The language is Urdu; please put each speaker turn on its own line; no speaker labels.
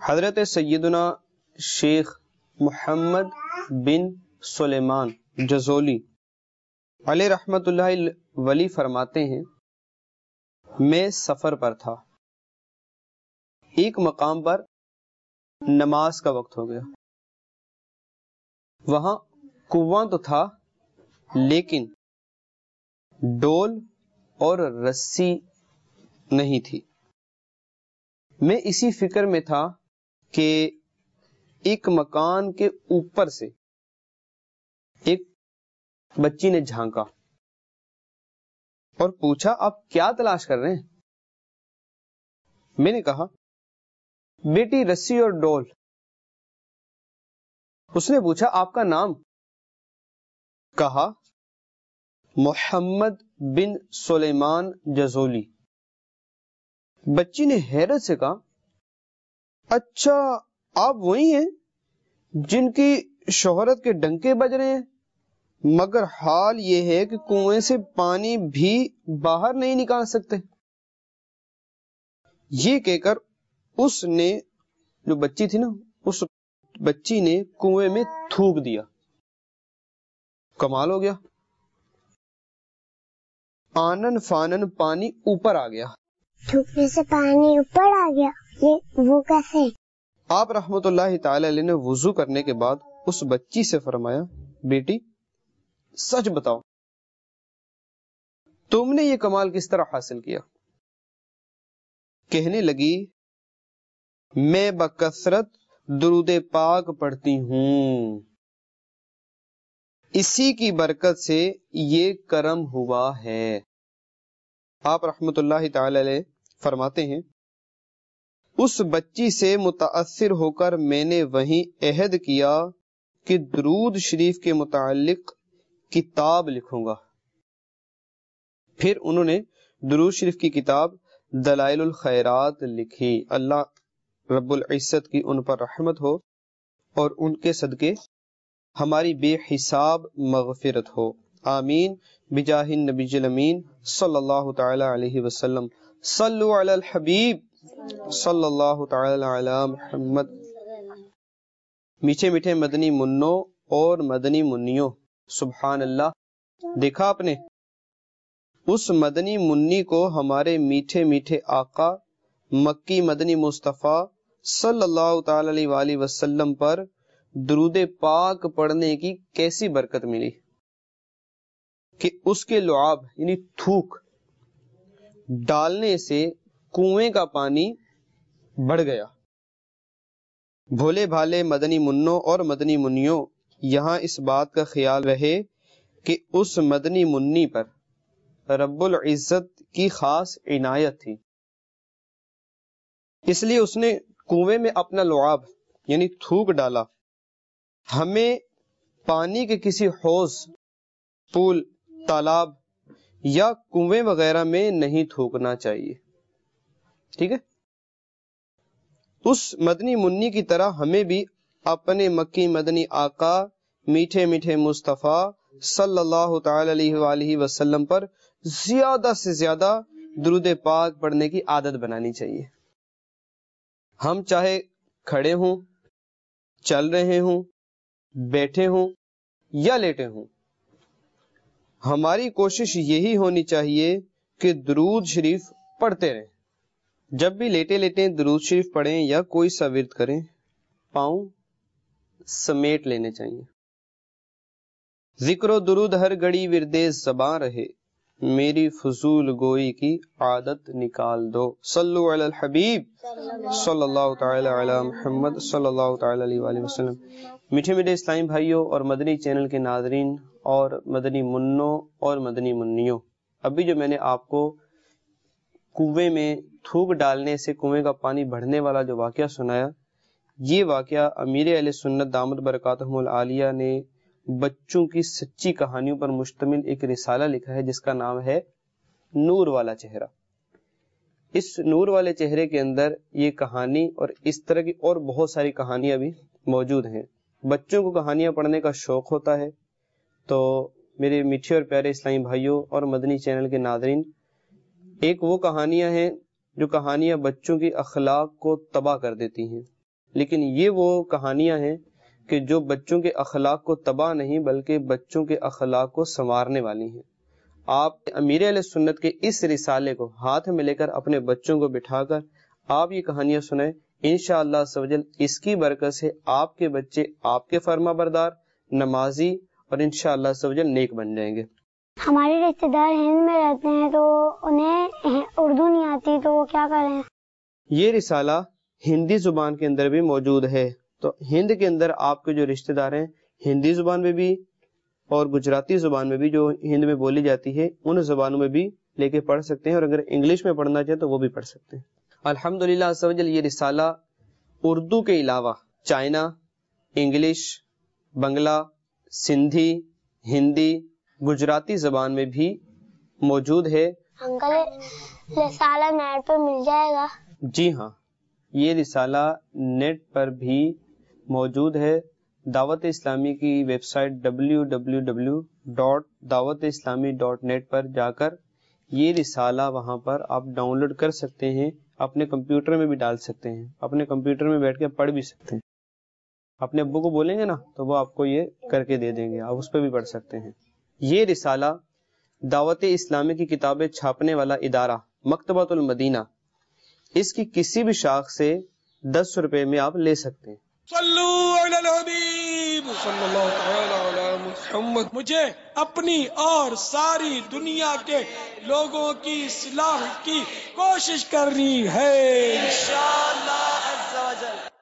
حضرت سیدنا شیخ محمد بن سلیمان جزولی علیہ رحمت اللہ ولی فرماتے ہیں، میں سفر پر تھا، ایک مقام پر نماز کا وقت ہو گیا، وہاں کنواں تو تھا لیکن ڈول اور رسی نہیں تھی۔ میں اسی فکر میں تھا کہ ایک مکان کے اوپر سے ایک بچی نے جھانکا اور پوچھا، آپ کیا تلاش کر رہے ہیں؟ میں نے کہا، بیٹی رسی اور ڈول۔ اس نے پوچھا، آپ کا نام؟ کہا، محمد بن سلیمان جزولی۔ بچی نے حیرت سے کہا، اچھا آپ وہی ہیں جن کی شہرت کے ڈنکے بج رہے ہیں، مگر حال یہ ہے کہ کنویں سے پانی بھی باہر نہیں نکال سکتے۔ یہ کہہ کر اس نے، جو بچی تھی نا، اس بچی نے کنویں میں تھوک دیا۔ کمال ہو گیا، آنن فانن پانی اوپر آ گیا۔
تھوکنے سے پانی اوپر آ گیا، یہ وہ کیسے؟
آپ رحمت اللہ تعالی علیہ نے وضو کرنے کے بعد اس بچی سے فرمایا، بیٹی سچ بتاؤ، تم نے یہ کمال کس طرح حاصل کیا؟ کہنے لگی، میں بکثرت درود پاک پڑھتی ہوں، اسی کی برکت سے یہ کرم ہوا ہے۔ آپ رحمت اللہ تعالی علیہ فرماتے ہیں، اس بچی سے متاثر ہو کر میں نے وہیں عہد کیا کہ درود شریف کے متعلق کتاب لکھوں گا۔ پھر انہوں نے درود شریف کی کتاب دلائل الخیرات لکھی۔ اللہ رب العزت کی ان پر رحمت ہو اور ان کے صدقے ہماری بے حساب مغفرت ہو، آمین بجاہ النبی الامین صلی اللہ تعالی علیہ وسلم۔ صلو علی الحبیب صلی اللہ تعالی علی محمد۔ میٹھے میٹھے مدنی منوں اور مدنی منیوں، سبحان اللہ، دیکھا آپ نے اس مدنی منی کو ہمارے میٹھے میٹھے آقا مکی مدنی مصطفیٰ صلی اللہ تعالی علیہ وآلہ وسلم پر درود پاک پڑھنے کی کیسی برکت ملی کہ اس کے لعاب یعنی تھوک ڈالنے سے کنویں کا پانی بڑھ گیا۔ بھولے بھالے مدنی منوں اور مدنی منیوں، یہاں اس بات کا خیال رہے کہ اس مدنی منی پر رب العزت کی خاص عنایت تھی، اس لیے اس نے کنویں میں اپنا لعاب یعنی تھوک ڈالا۔ ہمیں پانی کے کسی حوض، پول، تالاب یا کنویں وغیرہ میں نہیں تھوکنا چاہیے، ٹھیک ہے؟ اس مدنی منی کی طرح ہمیں بھی اپنے مکی مدنی آقا میٹھے میٹھے مصطفیٰ صلی اللہ تعالی علیہ وآلہ وسلم پر زیادہ سے زیادہ درود پاک پڑھنے کی عادت بنانی چاہیے۔ ہم چاہے کھڑے ہوں، چل رہے ہوں، بیٹھے ہوں یا لیٹے ہوں، ہماری کوشش یہی ہونی چاہیے کہ درود شریف پڑھتے رہیں۔ جب بھی لیٹے لیٹے درود شریف پڑھیں یا کوئی سا ورد کریں، پاؤں سمیٹ لینے چاہیے۔ ذکر و درود ہر گھڑی ورد زباں رہے، میری فضول گوئی کی عادت نکال دو۔ صلو علی الحبیب صلی اللہ تعالی علی محمد صلی اللہ تعالی علیہ وآلہ وسلم۔ میٹھے میٹھے اسلامی بھائیوں اور مدنی چینل کے ناظرین اور مدنی منوں اور مدنی منیوں، ابھی جو میں نے آپ کو کنویں میں تھوک ڈالنے سے کنویں کا پانی بڑھنے والا جو واقعہ سنایا، یہ واقعہ امیر اہل سنت دامت برکاتہم العالیہ نے بچوں کی سچی کہانیوں پر مشتمل ایک رسالہ لکھا ہے جس کا نام ہے نور والا چہرہ۔ اس نور والے چہرے کے اندر یہ کہانی اور اس طرح کی اور بہت ساری کہانیاں بھی موجود ہیں۔ بچوں کو کہانیاں پڑھنے کا شوق ہوتا ہے تو میرے میٹھے اور پیارے اسلامی بھائیوں اور مدنی چینل کے ناظرین، ایک وہ کہانیاں ہیں جو کہانیاں بچوں کی اخلاق کو تباہ کر دیتی ہیں، لیکن یہ وہ کہانیاں ہیں کہ جو بچوں کے اخلاق کو تباہ نہیں بلکہ بچوں کے اخلاق کو سنوارنے والی ہیں۔ آپ امیر اہل سنت کے اس رسالے کو ہاتھ میں لے کر اپنے بچوں کو بٹھا کر آپ یہ کہانیاں سنیں، انشاءاللہ عز و جل اس کی برکت سے آپ کے بچے آپ کے فرما بردار، نمازی اور انشاءاللہ عز و جل نیک بن جائیں گے۔
ہمارے رشتے دار ہند میں رہتے ہیں تو انہیں اردو نہیں آتی تو وہ کیا کریں؟
یہ رسالہ ہندی زبان کے اندر بھی موجود ہے، تو ہند کے اندر آپ کے جو رشتے دار ہیں ہندی زبان میں بھی اور گجراتی زبان میں بھی جو ہند میں بولی جاتی ہے ان زبانوں میں بھی لے کے پڑھ سکتے ہیں، اور اگر انگلش میں پڑھنا چاہے تو وہ بھی پڑھ سکتے ہیں۔ الحمدللہ عز و جل یہ رسالہ اردو کے علاوہ چائنا، انگلش، بنگلہ، سندھی، ہندی، گجراتی زبان میں بھی موجود ہے۔
انکل رسالہ نیٹ پہ مل جائے گا؟
جی ہاں، یہ رسالہ نیٹ پر بھی موجود ہے۔ دعوت اسلامی کی ویب سائٹ www.dawatislami.net پر جا کر یہ رسالہ وہاں پر آپ ڈاؤن لوڈ کر سکتے ہیں، اپنے کمپیوٹر میں بھی ڈال سکتے ہیں، اپنے کمپیوٹر میں بیٹھ کے پڑھ بھی سکتے ہیں۔ اپنے ابو کو بولیں گے نا تو وہ آپ کو یہ کر کے دے دیں گے، آپ اس پہ بھی پڑھ سکتے ہیں۔ یہ رسالہ دعوت اسلامی کی کتابیں چھاپنے والا ادارہ مکتبۃ المدینہ، اس کی کسی بھی شاخ سے 10 روپے میں آپ لے سکتے ہیں۔
صلو علی الحبیب صلی اللہ تعالی علی محمد۔ مجھے اپنی اور ساری دنیا کے لوگوں کی اصلاح کی کوشش کرنی ہے انشاءاللہ عز و جل۔